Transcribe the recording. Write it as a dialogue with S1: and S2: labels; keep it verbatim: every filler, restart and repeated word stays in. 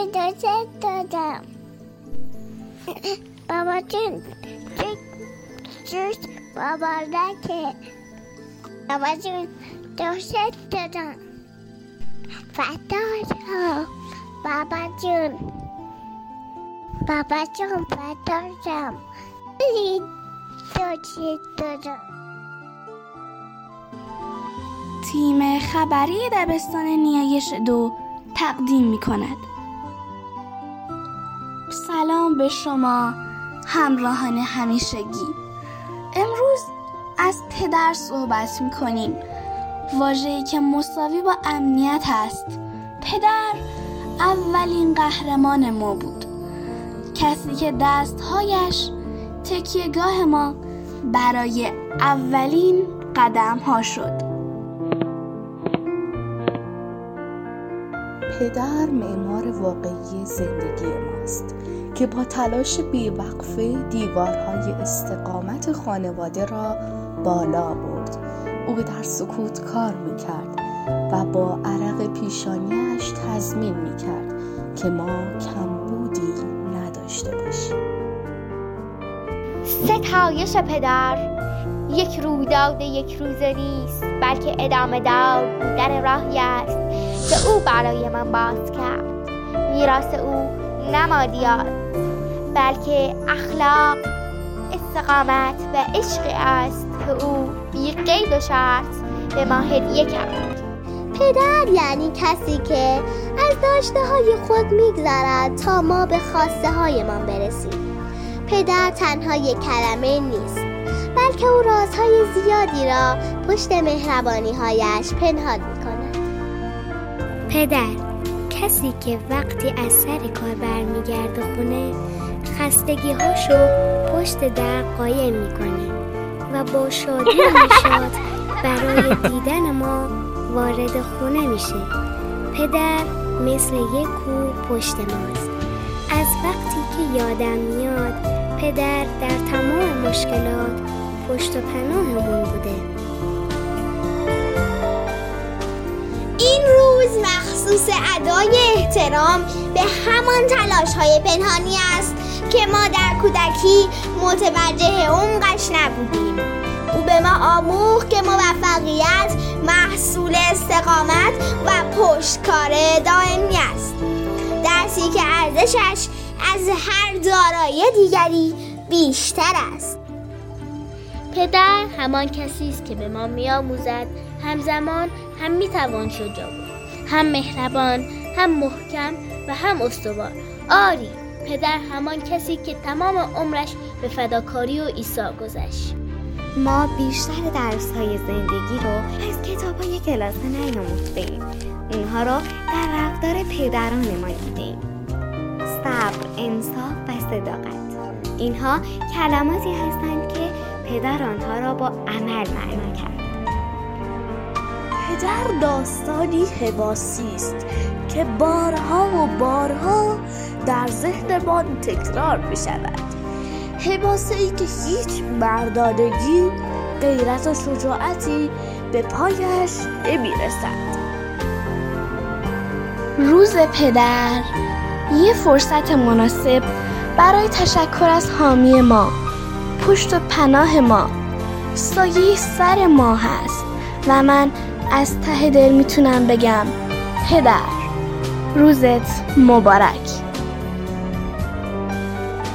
S1: دوست دارم. بابا جون جوش مبارکه. بابا جون دوست دارم. فداش بابا جون. بابا جون فداشم. دوست دارم.
S2: تیم خبری دبستان نیایش دو تقدیم می کند. سلام به شما همراهان همیشگی. امروز از پدر صحبت می کنیم، واژه‌ای که مساوی با امنیت است. پدر اولین قهرمان ما بود، کسی که دستهایش تکیهگاه ما برای اولین قدم ها شد.
S3: پدر معمار واقعی زندگی ماست که با تلاش بیوقفه دیوارهای استقامت خانواده را بالا برد. او در سکوت کار میکرد و با عرق پیشانیش تضمین میکرد که ما کمبودی نداشته باشیم.
S4: ستایش پدر یک رویداد یک روزه نیست، بلکه ادامه دار بودن راهی است که او برای من باز کرد. میراث او نه مادیات، بلکه اخلاق، استقامت و عشقی است که او بی قید و شرط به ما هدیه کرد.
S1: پدر یعنی کسی که از داشته های خود میگذرد تا ما به خواسته های ما برسیم. پدر تنها یک کلمه نیست، بلکه او رازهای زیادی را پشت مهربانی هایش پنهان می کند.
S5: پدر کسی که وقتی از سر کار برمیگرده خونه خستگی هاشو پشت در قایم میکنه و با شادی و نشاط برای دیدن ما وارد خونه میشه. پدر مثل یک کوه پشت ماست. از وقتی که یادم میاد پدر در تمام مشکلات پشت و پناهمون بوده.
S1: این روز مخصوص ادای احترام به همان تلاش‌های پنهانی است که ما در کودکی متوجه عمقش نبودیم. او به ما آموخت که موفقیت محصول استقامت و پشتکار دائمی است، درسی که ارزشش از هر دارایی دیگری بیشتر است.
S6: پدر همان کسی است که به ما می‌آموزد همزمان هم می‌توان شجاع بود، هم مهربان، هم محکم و هم استوار. آری، پدر همان کسی که تمام عمرش به فداکاری و ایثار گذشت.
S5: ما بیشتر درس‌های زندگی رو از کتاب‌های کلاسه نیاموختیم. اونها رو در رفتار پدران ما دیدیم. صبر، انصاف و صداقت. اینها کلماتی هستند که پدر آنها را با عمل معنا کرد.
S2: پدر داستانی حواسی است که بارها و بارها در ذهنمان تکرار می شود. حواسه‌ای که هیچ مردانگی، غیرت و شجاعتی به پایش نمی رسد. روز پدر یه فرصت مناسب برای تشکر از حامی ما، پشت و پناه ما، سایه سر ما هست و من از ته دل میتونم بگم پدر، روزت مبارک.